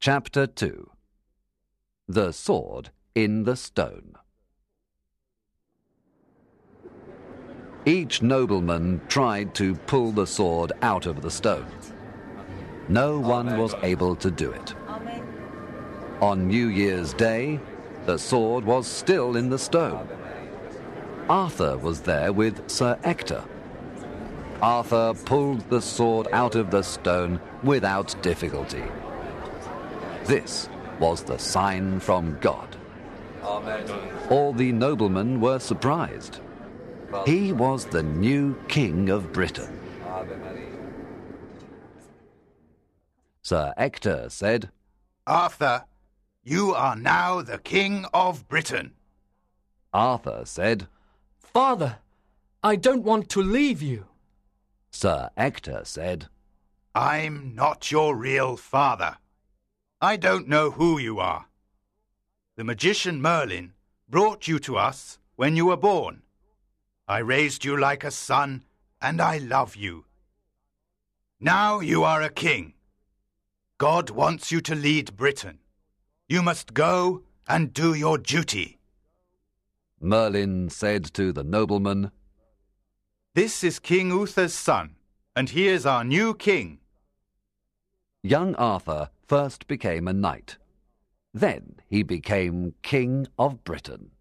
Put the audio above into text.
Chapter 2. The Sword in the Stone. Each nobleman tried to pull the sword out of the stone. No one was able to do it. On New Year's Day, the sword was still in the stone. Arthur was there with Sir Ector. Arthur pulled the sword out of the stone without difficulty. This was the sign from God. All the noblemen were surprised. He was the new King of Britain. Sir Ector said, "Arthur, you are now the King of Britain." Arthur said, "Father, I don't want to leave you." Sir Ector said, "I'm not your real father. I don't know who you are. The magician Merlin brought you to us when you were born. I raised you like a son, and I love you. Now you are a king. God wants you to lead Britain. You must go and do your duty." Merlin said to the nobleman, "This is King Uther's son, and he is our new king." Young Arthur first became a knight. Then he became King of Britain.